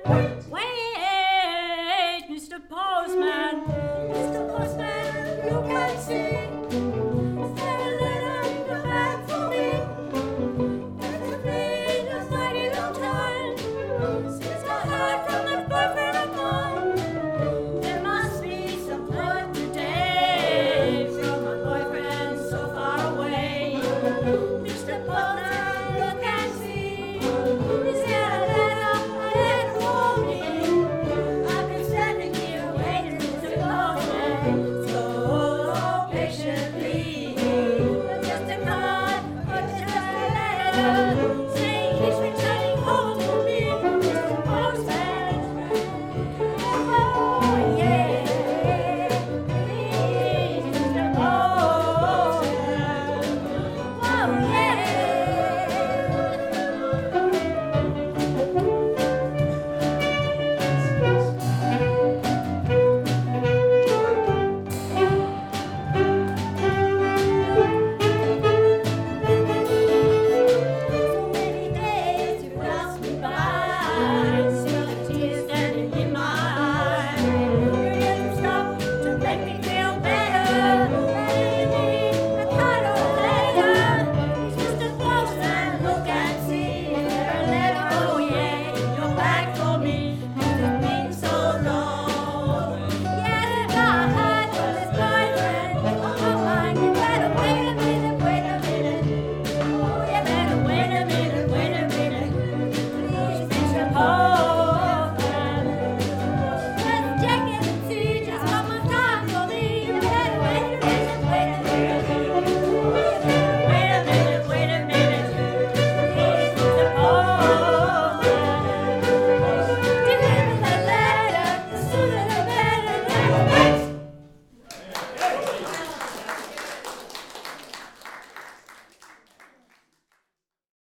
Wait, Mr. Postman. Mr. Postman, look and see. Is there a letter in the bag for me? It's been a mighty long time since I heard from that boyfriend of mine. There must be some word today from my boyfriend so far away. Mr. Postman, look and see. Is there a letter for me? I've been standing here waiting to postman so patiently. Just a card or just a letter saying he's returned.